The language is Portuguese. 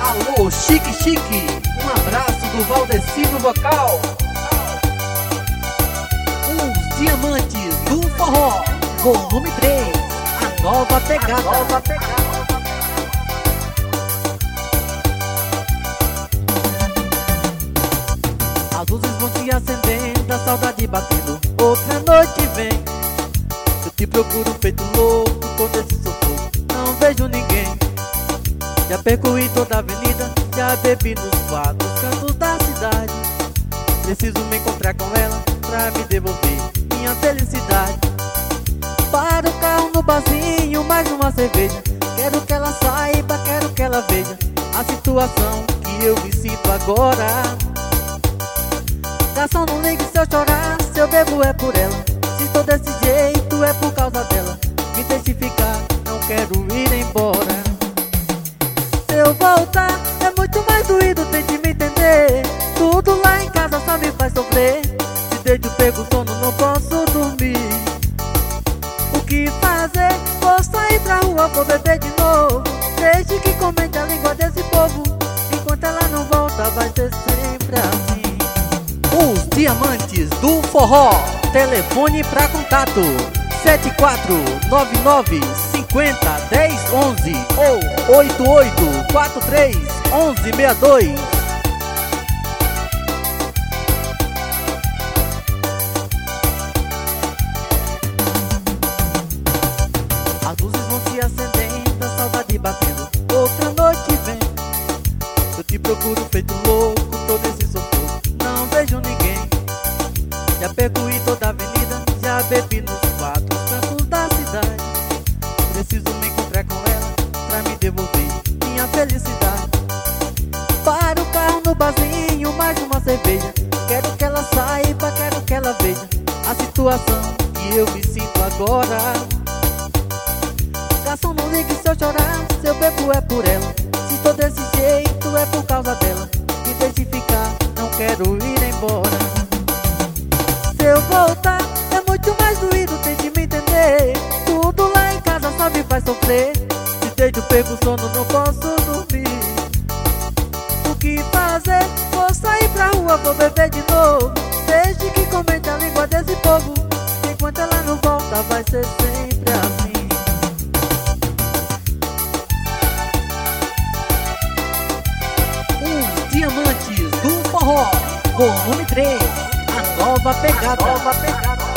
Alô, Chique Chique, um abraço do Valdeci no vocal. Os Diamantes do Forró, volume 3, a nova pegada. As luzes vão se acendendo, a saudade batendo, outra noite vem. Eu te procuro feito louco, todo esse sufoco, não vejo ninguém. Já percorri toda a avenida, já bebi nos quatro cantos da cidade. Preciso me encontrar com ela pra me devolver minha felicidade. Para o carro no barzinho, mais uma cerveja. Quero que ela saiba, quero que ela veja a situação que eu me sinto agora. Garçom, não ligue se eu chorar, se eu bebo é por ela. Se tô desse jeito é por causa dela. Me deixe ficar, não quero ir embora. Se eu voltar é muito mais doído, tente me entender. Tudo lá em casa só me faz sofrer. Se desde o pego sono não posso dormir. O que fazer? Vou sair pra rua, vou beber de novo. Desde que comente a língua desse povo. Enquanto ela não volta vai ser sempre assim. Os Diamantes do Forró, telefone pra contato 7499 50 10 11 ou 8843 1162. As luzes vão se acendendo, a saudade batendo, outra noite vem. Eu te procuro feito louco, todo esse sufoco, não vejo ninguém. Já percorri toda a avenida, já bebi nos quatro cantos da cidade. Preciso me encontrar com ela pra me devolver minha felicidade. Para o carro no barzinho, mais uma cerveja. Quero que ela saiba, quero que ela veja a situação que eu me sinto agora. Garçom, não ligue se eu chorar, se eu bebo é por ela. Se tô desse jeito é por causa dela. Me deixe ficar, não quero ir embora. Se eu voltar é muito mais doído, tente me entender. Tudo lá em casa só me faz sofrer. Se deito, pego sono, não posso dormir. O que fazer? Vou sair pra rua, vou beber de novo. Desde que comente a língua desse povo. Enquanto ela não volta vai ser sempre assim. Os Diamantes do Forró, volume 3, a nova pegada.